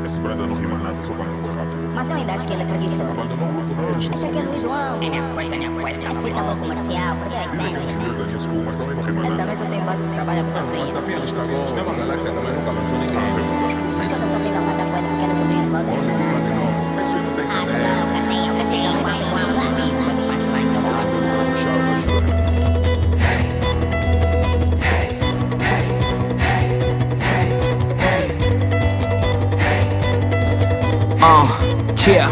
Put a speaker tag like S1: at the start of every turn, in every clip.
S1: Esse brother não rima nada, só canta por rápido.
S2: Mas eu ainda acho que ele é preguiçoso.
S1: Abandonou o grupo deles.
S2: Acha que é Luiz João. É minha coisa. Esse fica bom comercial, porque é essência.
S1: Da New School, mas também não rima
S2: Ele
S1: nada.
S2: também só tem base de trabalho com
S3: Mas
S2: cafeína.
S3: Davi ele estragou. Isto é uma galáxia, também nunca lançou ninguém.
S2: Mas quando eu só fico a matar com ele porque ele é sobrinho de Valdir.
S1: Isso aí não tem
S2: Ah, claro, carninho. Eu fico a matar com ele lá. Faz lá, então.
S4: Yeah.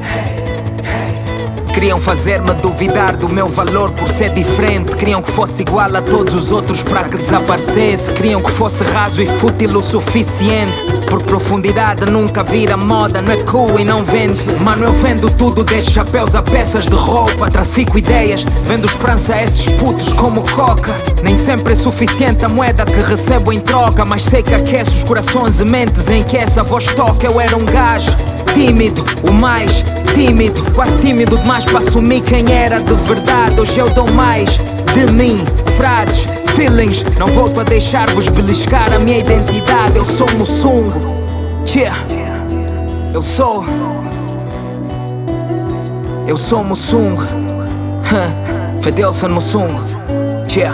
S4: Queriam fazer-me duvidar do meu valor por ser diferente. Queriam que fosse igual a todos os outros para que desaparecesse. Queriam que fosse raso e fútil o suficiente, porque profundidade nunca vira moda. Não é cool e não vende. Mano, eu vendo tudo, desde chapéus a peças de roupa. Trafico ideias, vendo esperança a esses putos como coca. Nem sempre é suficiente a moeda que recebo em troca, mas sei que aquece os corações e mentes em que essa voz toca. Eu era um gajo tímido, o mais tímido, quase tímido demais para assumir quem era de verdade. Hoje eu dou mais de mim, frases, feelings. Não volto a deixar-vos beliscar a minha identidade. Eu sou Mussungo, yeah. Eu sou Mussungo, Fedelson Mussungo, yeah.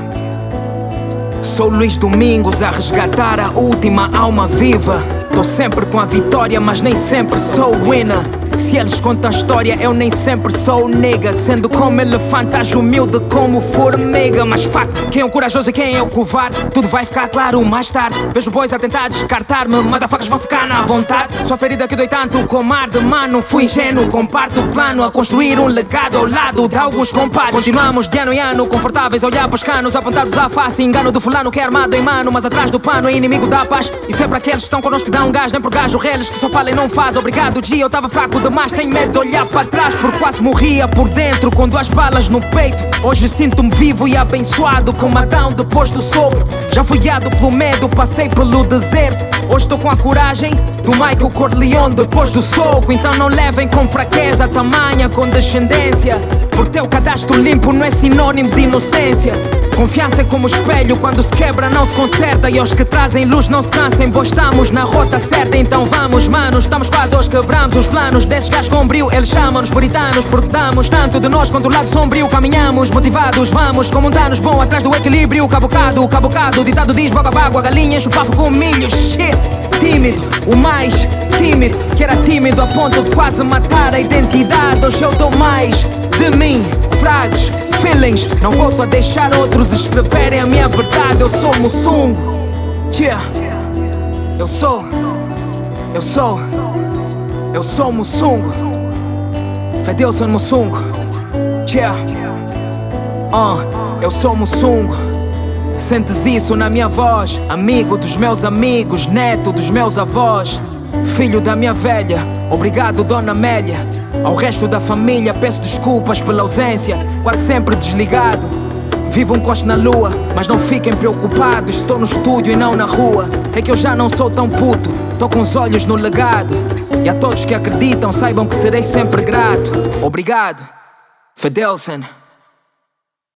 S4: Sou Luís Domingos a resgatar a última alma viva. Tô sempre com a vitória, mas nem sempre sou winner. Se eles contam a história, eu nem sempre sou nigga. Sendo como elefante, ajo humilde como formiga. Mas facto, quem é o corajoso e quem é o covarde, tudo vai ficar claro mais tarde. Vejo boys a tentar descartar-me, motherfuckers vão ficar na vontade. Sou a ferida que dói tanto com ar de mano. Fui ingênuo, comparto o plano a construir um legado ao lado de alguns compadres. Continuamos de ano em ano, confortáveis a olhar para os canos, apontados à face. Engano do fulano que é armado em mano, mas atrás do pano é inimigo da paz. Isso é para aqueles que estão connosco que dão gás, nem por gajo reles que só falam e não faz. Obrigado, dia, eu tava fraco demais, tenho medo de olhar para trás, porque quase morria por dentro com 2 balas no peito. Hoje sinto-me vivo e abençoado com Adão depois do sopro. Já fui guiado pelo medo, passei pelo deserto. Hoje estou com a coragem do Michael Corleone depois do soco. Então não levem com fraqueza tamanha condescendência, porque teu cadastro limpo não é sinônimo de inocência. Confiança é como espelho, quando se quebra não se conserta. E aos que trazem luz não se cansem, pois estamos na rota certa. Então vamos, manos, estamos quase, hoje quebramos os planos desses gajos com brilho. Eles chamam-nos puritanos porque damos tanto de nós quanto o lado sombrio. Caminhamos motivados, vamos como danos bom atrás do equilíbrio. Cabocado, o ditado diz boga bago, a galinha enche o papo com milho. Shit, tímido, o mais tímido, que era tímido a ponto de quase matar a identidade. Hoje eu dou mais de mim, frases, feelings. Não volto a deixar outros escreverem a minha verdade. Eu sou Mussungo, yeah. Eu sou Mussungo, Fedelson Mussungo, yeah. Eu sou Mussungo. Sentes isso na minha voz, amigo dos meus amigos, neto dos meus avós, filho da minha velha. Obrigado, Dona Amélia. Ao resto da família peço desculpas pela ausência, quase sempre desligado. Vivo um coste na lua, mas não fiquem preocupados, estou no estúdio e não na rua. É que eu já não sou tão puto, tô com os olhos no legado. E a todos que acreditam, saibam que serei sempre grato. Obrigado, Fedelson.